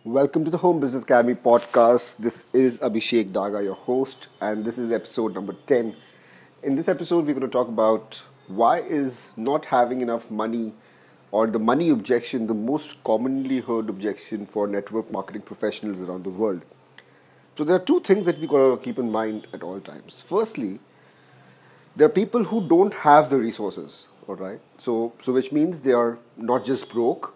Welcome to the Home Business Academy podcast. This is Abhishek Daga, your host, and this is episode number 10. In this episode, we're going to talk about why is not having enough money or the money objection the most commonly heard objection for network marketing professionals around the world. So there are two things that we got to keep in mind at all times. Firstly, there are people who don't have the resources, all right? So which means they are not just broke,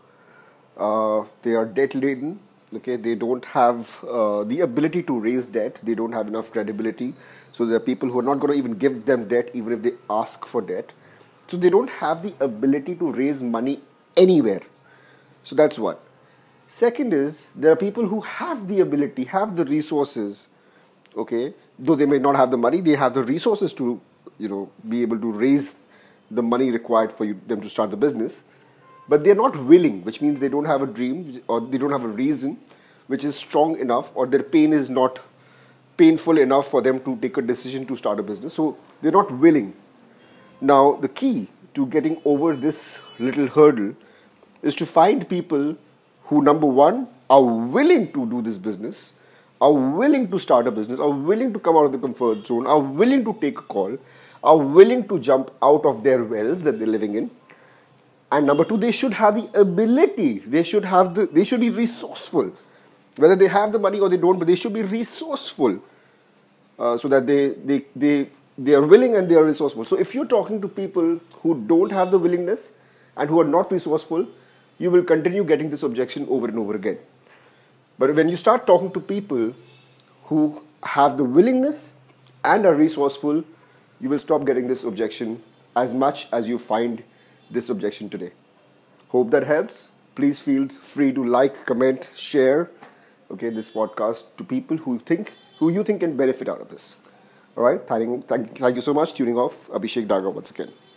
they are debt laden. Okay, they don't have the ability to raise debt. They don't have enough credibility. So there are people who are not going to even give them debt, even if they ask for debt. So they don't have the ability to raise money anywhere. So that's one. Second is there are people who have the ability, have the resources. Okay, though they may not have the money, they have the resources to be able to raise the money required for them to start the business. But they're not willing, which means they don't have a dream or they don't have a reason which is strong enough, or their pain is not painful enough for them to take a decision to start a business. So they're not willing. Now, the key to getting over this little hurdle is to find people who, number one, are willing to do this business, are willing to start a business, are willing to come out of the comfort zone, are willing to take a call, are willing to jump out of their wells that they're living in. And number two, they should have the ability. They should be resourceful. Whether they have the money or they don't, but they should be resourceful, so that they are willing and they are resourceful. So if you're talking to people who don't have the willingness and who are not resourceful, you will continue getting this objection over and over again. But when you start talking to people who have the willingness and are resourceful, you will stop getting this objection as much as you find this objection today. Hope that helps. Please feel free to like, comment, share this podcast to people who you think can benefit out of this. All right. Thank you so much. Tuning off. Abhishek Daga once again.